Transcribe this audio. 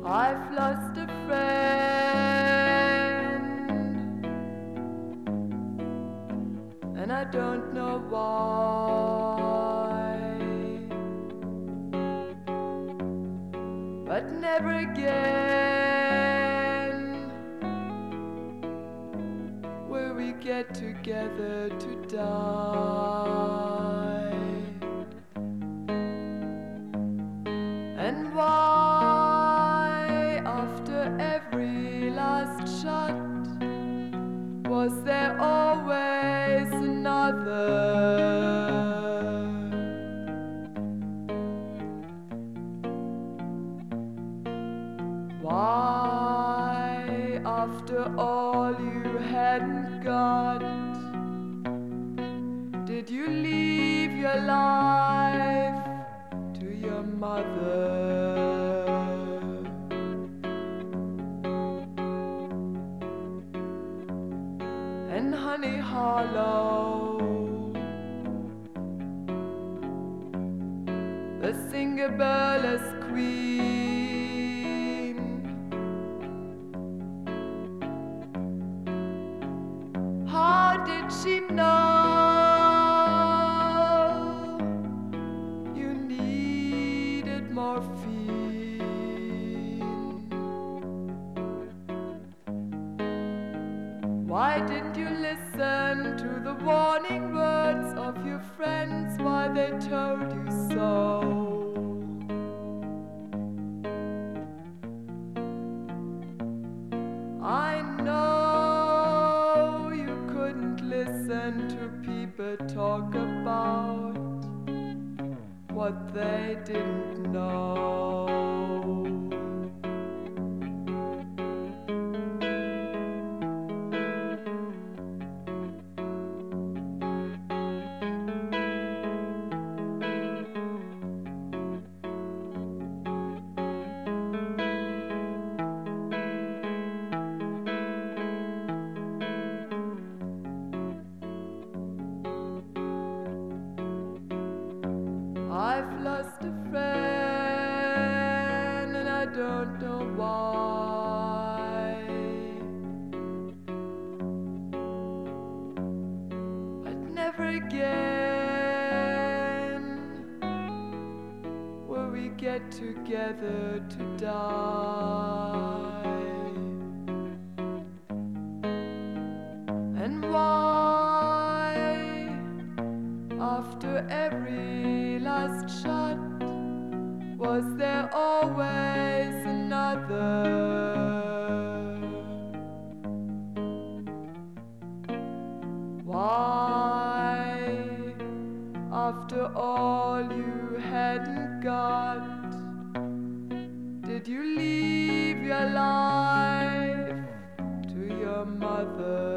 I've lost a friend, and I don't know why, but never again will we get together to die. And why, after every last shot, was there always another? Why, after all you hadn't got, did you leave your life to your mother? And Honey Hollow, the singer burlesque queen, how did she know you needed morphine? Why didn't you listen to the warning words of your friends while they told you so? I know you couldn't listen to people talk about what they didn't know. I've lost a friend, and I don't know why, but never again will we get together to die. And why, after every last shot, was there always another? Why, after all you hadn't got, did you leave your life to your mother?